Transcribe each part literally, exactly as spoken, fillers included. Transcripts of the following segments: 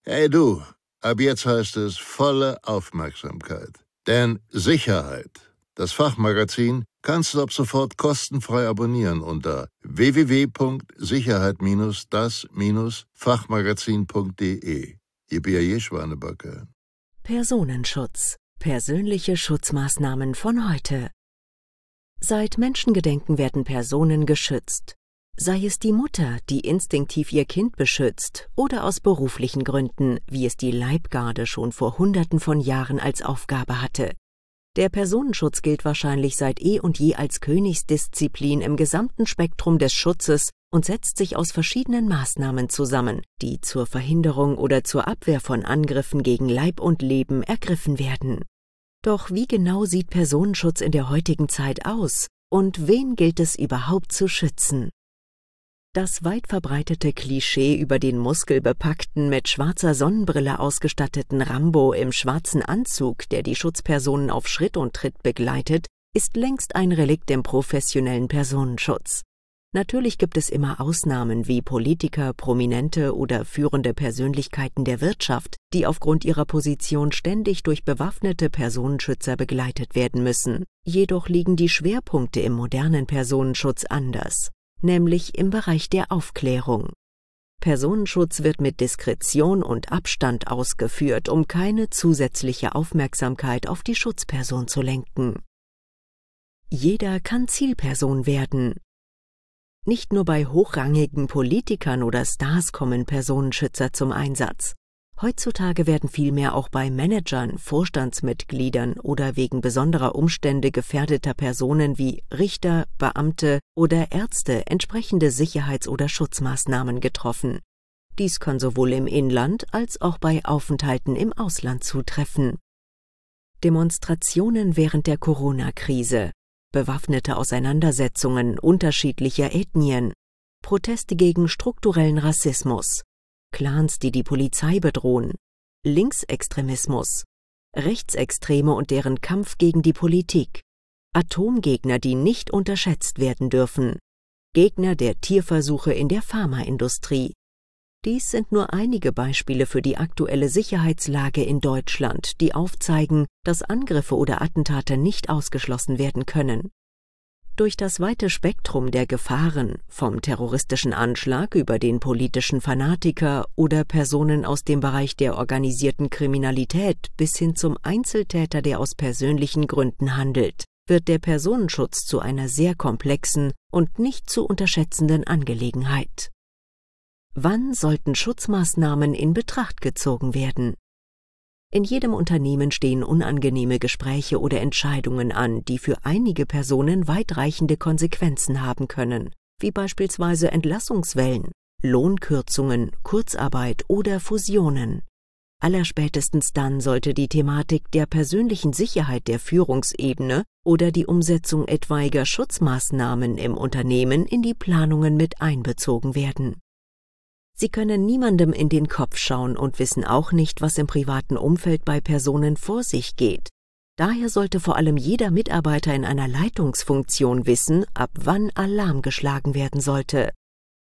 Hey du, ab jetzt heißt es volle Aufmerksamkeit. Denn Sicherheit, das Fachmagazin, kannst du ab sofort kostenfrei abonnieren unter w w w punkt sicherheit das Fachmagazin punkt de. Ich bin ja je Schwanebacke. Personenschutz. Persönliche Schutzmaßnahmen von heute. Seit Menschengedenken werden Personen geschützt. Sei es die Mutter, die instinktiv ihr Kind beschützt, oder aus beruflichen Gründen, wie es die Leibgarde schon vor Hunderten von Jahren als Aufgabe hatte. Der Personenschutz gilt wahrscheinlich seit eh und je als Königsdisziplin im gesamten Spektrum des Schutzes und setzt sich aus verschiedenen Maßnahmen zusammen, die zur Verhinderung oder zur Abwehr von Angriffen gegen Leib und Leben ergriffen werden. Doch wie genau sieht Personenschutz in der heutigen Zeit aus und wen gilt es überhaupt zu schützen? Das weit verbreitete Klischee über den muskelbepackten, mit schwarzer Sonnenbrille ausgestatteten Rambo im schwarzen Anzug, der die Schutzpersonen auf Schritt und Tritt begleitet, ist längst ein Relikt im professionellen Personenschutz. Natürlich gibt es immer Ausnahmen wie Politiker, Prominente oder führende Persönlichkeiten der Wirtschaft, die aufgrund ihrer Position ständig durch bewaffnete Personenschützer begleitet werden müssen. Jedoch liegen die Schwerpunkte im modernen Personenschutz anders, nämlich im Bereich der Aufklärung. Personenschutz wird mit Diskretion und Abstand ausgeführt, um keine zusätzliche Aufmerksamkeit auf die Schutzperson zu lenken. Jeder kann Zielperson werden. Nicht nur bei hochrangigen Politikern oder Stars kommen Personenschützer zum Einsatz. Heutzutage werden vielmehr auch bei Managern, Vorstandsmitgliedern oder wegen besonderer Umstände gefährdeter Personen wie Richter, Beamte oder Ärzte entsprechende Sicherheits- oder Schutzmaßnahmen getroffen. Dies kann sowohl im Inland als auch bei Aufenthalten im Ausland zutreffen. Demonstrationen während der Corona-Krise, bewaffnete Auseinandersetzungen unterschiedlicher Ethnien, Proteste gegen strukturellen Rassismus, Clans, die die Polizei bedrohen, Linksextremismus, Rechtsextreme und deren Kampf gegen die Politik, Atomgegner, die nicht unterschätzt werden dürfen, Gegner der Tierversuche in der Pharmaindustrie. Dies sind nur einige Beispiele für die aktuelle Sicherheitslage in Deutschland, die aufzeigen, dass Angriffe oder Attentate nicht ausgeschlossen werden können. Durch das weite Spektrum der Gefahren, vom terroristischen Anschlag über den politischen Fanatiker oder Personen aus dem Bereich der organisierten Kriminalität bis hin zum Einzeltäter, der aus persönlichen Gründen handelt, wird der Personenschutz zu einer sehr komplexen und nicht zu unterschätzenden Angelegenheit. Wann sollten Schutzmaßnahmen in Betracht gezogen werden? In jedem Unternehmen stehen unangenehme Gespräche oder Entscheidungen an, die für einige Personen weitreichende Konsequenzen haben können, wie beispielsweise Entlassungswellen, Lohnkürzungen, Kurzarbeit oder Fusionen. Allerspätestens dann sollte die Thematik der persönlichen Sicherheit der Führungsebene oder die Umsetzung etwaiger Schutzmaßnahmen im Unternehmen in die Planungen mit einbezogen werden. Sie können niemandem in den Kopf schauen und wissen auch nicht, was im privaten Umfeld bei Personen vor sich geht. Daher sollte vor allem jeder Mitarbeiter in einer Leitungsfunktion wissen, ab wann Alarm geschlagen werden sollte.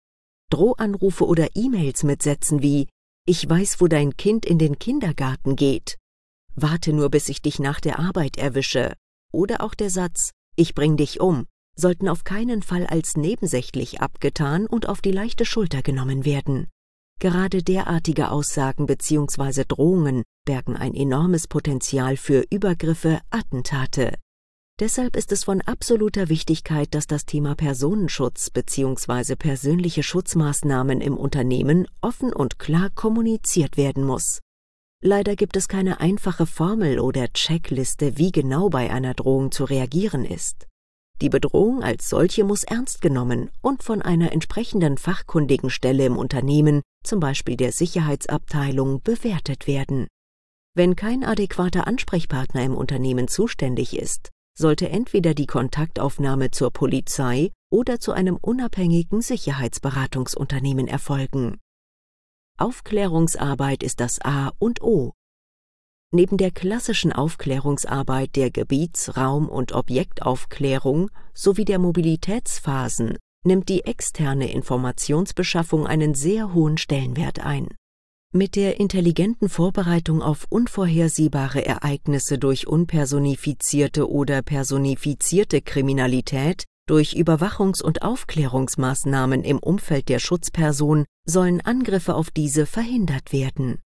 Drohanrufe oder E-Mails mit Sätzen wie »Ich weiß, wo dein Kind in den Kindergarten geht«, »Warte nur, bis ich dich nach der Arbeit erwische« oder auch der Satz »Ich bring dich um« sollten auf keinen Fall als nebensächlich abgetan und auf die leichte Schulter genommen werden. Gerade derartige Aussagen bzw. Drohungen bergen ein enormes Potenzial für Übergriffe, Attentate. Deshalb ist es von absoluter Wichtigkeit, dass das Thema Personenschutz bzw. persönliche Schutzmaßnahmen im Unternehmen offen und klar kommuniziert werden muss. Leider gibt es keine einfache Formel oder Checkliste, wie genau bei einer Drohung zu reagieren ist. Die Bedrohung als solche muss ernst genommen und von einer entsprechenden fachkundigen Stelle im Unternehmen, zum Beispiel der Sicherheitsabteilung, bewertet werden. Wenn kein adäquater Ansprechpartner im Unternehmen zuständig ist, sollte entweder die Kontaktaufnahme zur Polizei oder zu einem unabhängigen Sicherheitsberatungsunternehmen erfolgen. Aufklärungsarbeit ist das A und O. Neben der klassischen Aufklärungsarbeit der Gebiets-, Raum- und Objektaufklärung sowie der Mobilitätsphasen nimmt die externe Informationsbeschaffung einen sehr hohen Stellenwert ein. Mit der intelligenten Vorbereitung auf unvorhersehbare Ereignisse durch unpersonifizierte oder personifizierte Kriminalität, durch Überwachungs- und Aufklärungsmaßnahmen im Umfeld der Schutzperson sollen Angriffe auf diese verhindert werden.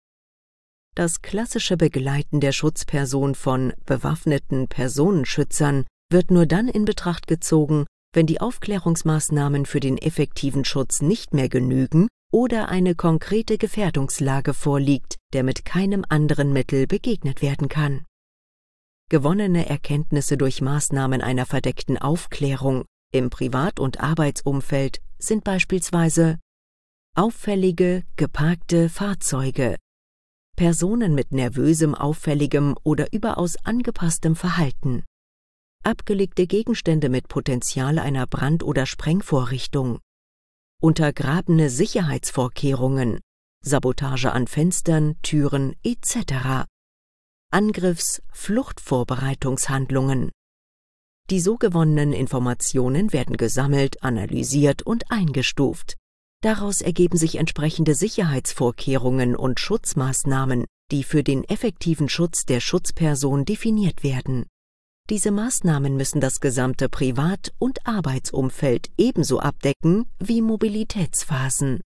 Das klassische Begleiten der Schutzperson von bewaffneten Personenschützern wird nur dann in Betracht gezogen, wenn die Aufklärungsmaßnahmen für den effektiven Schutz nicht mehr genügen oder eine konkrete Gefährdungslage vorliegt, der mit keinem anderen Mittel begegnet werden kann. Gewonnene Erkenntnisse durch Maßnahmen einer verdeckten Aufklärung im Privat- und Arbeitsumfeld sind beispielsweise auffällige, geparkte Fahrzeuge, Personen mit nervösem, auffälligem oder überaus angepasstem Verhalten, abgelegte Gegenstände mit Potenzial einer Brand- oder Sprengvorrichtung, untergrabene Sicherheitsvorkehrungen, Sabotage an Fenstern, Türen et cetera, Angriffs-, Fluchtvorbereitungshandlungen. Die so gewonnenen Informationen werden gesammelt, analysiert und eingestuft. Daraus ergeben sich entsprechende Sicherheitsvorkehrungen und Schutzmaßnahmen, die für den effektiven Schutz der Schutzperson definiert werden. Diese Maßnahmen müssen das gesamte Privat- und Arbeitsumfeld ebenso abdecken wie Mobilitätsphasen.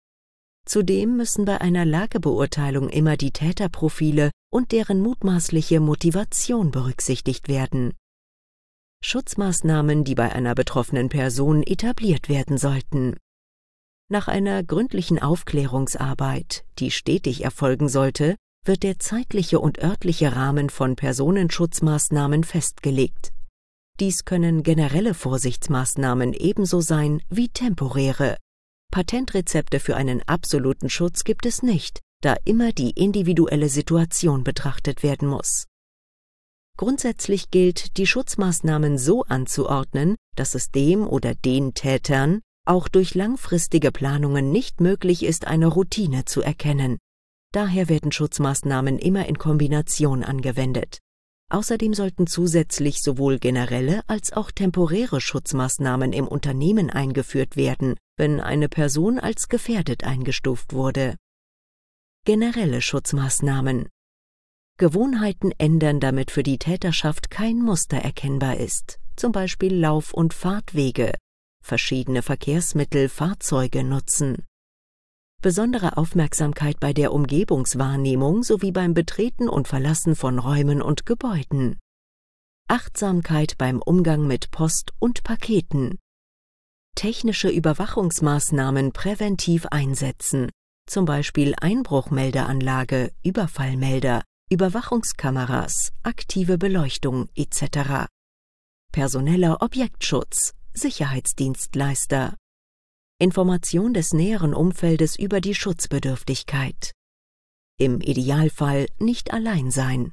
Zudem müssen bei einer Lagebeurteilung immer die Täterprofile und deren mutmaßliche Motivation berücksichtigt werden. Schutzmaßnahmen, die bei einer betroffenen Person etabliert werden sollten. Nach einer gründlichen Aufklärungsarbeit, die stetig erfolgen sollte, wird der zeitliche und örtliche Rahmen von Personenschutzmaßnahmen festgelegt. Dies können generelle Vorsichtsmaßnahmen ebenso sein wie temporäre. Patentrezepte für einen absoluten Schutz gibt es nicht, da immer die individuelle Situation betrachtet werden muss. Grundsätzlich gilt, die Schutzmaßnahmen so anzuordnen, dass es dem oder den Tätern auch durch langfristige Planungen nicht möglich ist, eine Routine zu erkennen. Daher werden Schutzmaßnahmen immer in Kombination angewendet. Außerdem sollten zusätzlich sowohl generelle als auch temporäre Schutzmaßnahmen im Unternehmen eingeführt werden, wenn eine Person als gefährdet eingestuft wurde. Generelle Schutzmaßnahmen. Gewohnheiten ändern, damit für die Täterschaft kein Muster erkennbar ist, zum Beispiel Lauf- und Fahrtwege, verschiedene Verkehrsmittel, Fahrzeuge nutzen. Besondere Aufmerksamkeit bei der Umgebungswahrnehmung sowie beim Betreten und Verlassen von Räumen und Gebäuden. Achtsamkeit beim Umgang mit Post und Paketen. Technische Überwachungsmaßnahmen präventiv einsetzen, zum Beispiel Einbruchmeldeanlage, Überfallmelder, Überwachungskameras, aktive Beleuchtung et cetera. Personeller Objektschutz, Sicherheitsdienstleister. Information des näheren Umfeldes über die Schutzbedürftigkeit. Im Idealfall nicht allein sein.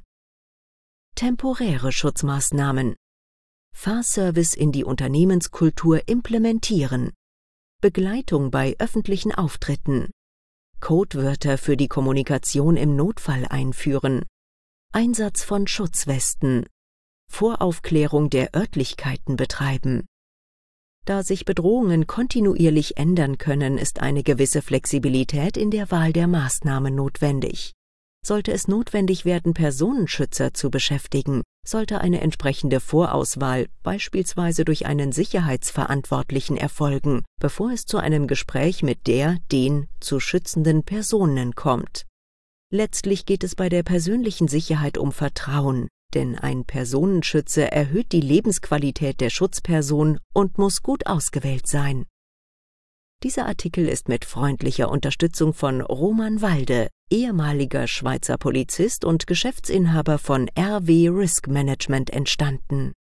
Temporäre Schutzmaßnahmen. Fahrservice in die Unternehmenskultur implementieren. Begleitung bei öffentlichen Auftritten. Codewörter für die Kommunikation im Notfall einführen. Einsatz von Schutzwesten. Voraufklärung der Örtlichkeiten betreiben. Da sich Bedrohungen kontinuierlich ändern können, ist eine gewisse Flexibilität in der Wahl der Maßnahmen notwendig. Sollte es notwendig werden, Personenschützer zu beschäftigen, sollte eine entsprechende Vorauswahl beispielsweise durch einen Sicherheitsverantwortlichen erfolgen, bevor es zu einem Gespräch mit der, den zu schützenden Personen kommt. Letztlich geht es bei der persönlichen Sicherheit um Vertrauen, denn ein Personenschützer erhöht die Lebensqualität der Schutzperson und muss gut ausgewählt sein. Dieser Artikel ist mit freundlicher Unterstützung von Roman Walde, ehemaliger Schweizer Polizist und Geschäftsinhaber von R W Risk Management, entstanden.